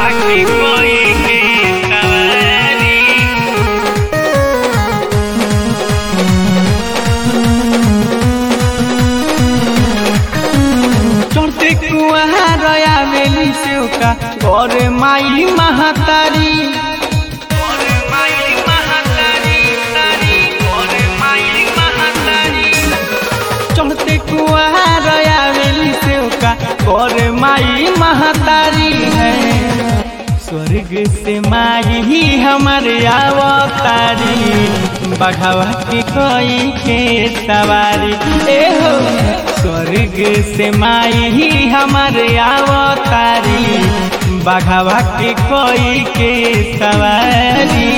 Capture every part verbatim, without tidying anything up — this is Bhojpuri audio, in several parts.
बघवा के कोई के सवारी। चढ़ते कुआर आवेली सेवका घर माई महतारी। चढ़ते कुआर आवेली सेवका घर माई महतारी है। स्वर्ग से माई ही हमारे अवतारी बघवा के कोई के सवारी। ए हो स्वर्ग से माई ही हमारे अवतारी बघवा के कोई के सवारी।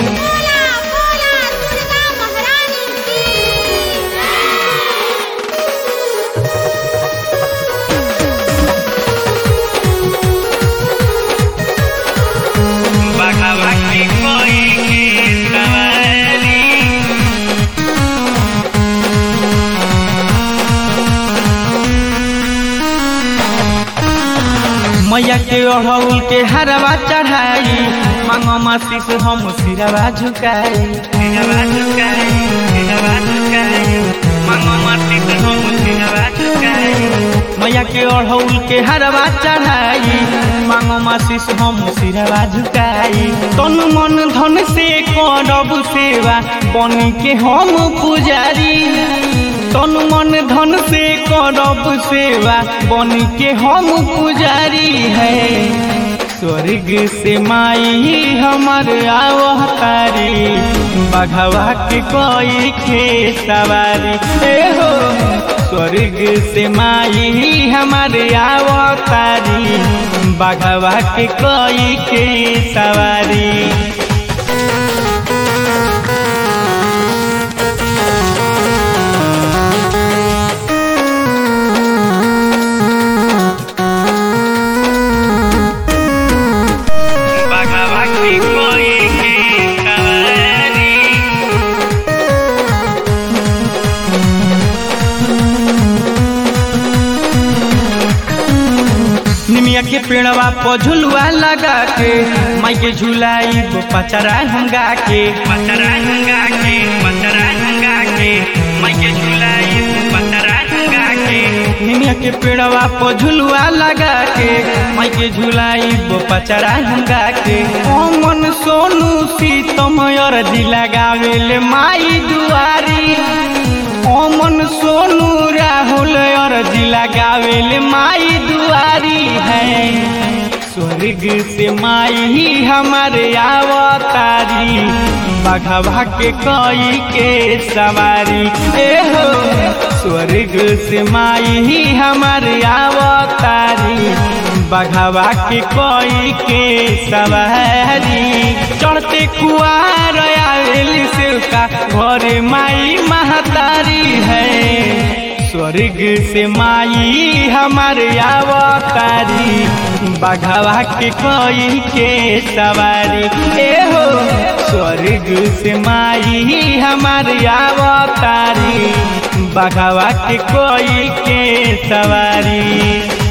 मैया के अड़हुल के हरवा चढ़ाई मांगो मासीस हम सिरवा झुकाई। सिरवा झुकाई सिरवा झुकाई मांगो मासीस हम सिरवा झुकाई। मैया के अड़हुल के हरवा चढ़ाई मांगो मासीस हम सिरवा झुकाई। तन मन धन से करब सेवा बन के हम पुजारी। तन मन धन से करब सेवा बन के हम पुजारी है। स्वर्ग से माई हमर अवतारी बघवा के कोई के सवारी। ए हो स्वर्ग से माई हमर अवतारी बघवा के कोई के सवारी। निमिया के पेड़वा पर झुलुआ लगा के माई के झुलाई वो पचरा हम गा के। पचरा हम गा के पचरा हम गा के माई के झुलाई वो पचरा हम गा के। निमिया के पेड़वा पर झुलुआ लगा के माई के झुलाई वो पचरा हम गा के। ओ मन सोनू सीतम अरजी लगावेले माई दुआरी। ओ मन सोनू राहुल अरजी लगावेले माई दुआरी है। स्वर्ग से माई ही हमारे अवतारी बघवा के कोई के सवारी। ए हो स्वर्ग से माई ही हमारे अवतारी बघवा के कोई के सवारी। चढ़ते कुआर आवेली सेवका घर माई महतारी है। स्वर्ग से माई हमारे अवतारी बघवा के कोई के सवारी। ए हो स्वर्ग से माई हमारे अवतारी बघवा के कोई के सवारी।